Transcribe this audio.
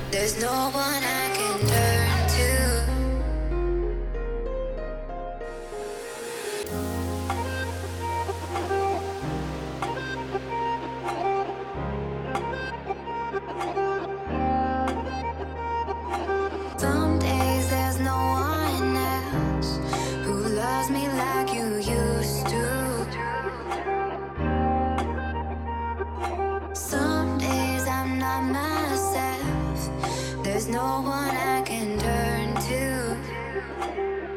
There's no one I can turn to. Some days there's no one else who loves me like you used to. Some days I'm not myself. There's no one I can turn to.